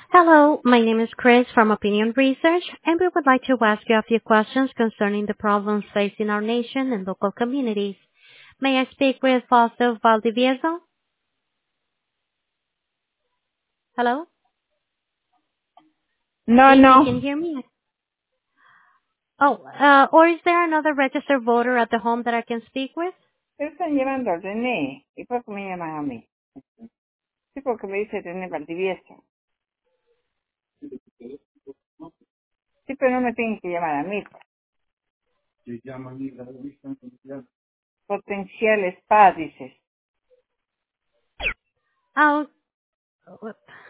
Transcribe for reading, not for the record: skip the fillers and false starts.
Hello, my name is Chris from Opinion Research, and we would like to ask you a few questions concerning the problems facing our nation and local communities. May I speak with Fausto Valdivieso? Hello? No, If you can no. hear me? Or is there another registered voter at the home that I can speak with? Están llevando a René. ¿Y por qué me llaman a mí? Sí, porque me dice René Valdivieso. Sí, pero no me tienen que llamar a mí. Potencial spa, dices. Oh,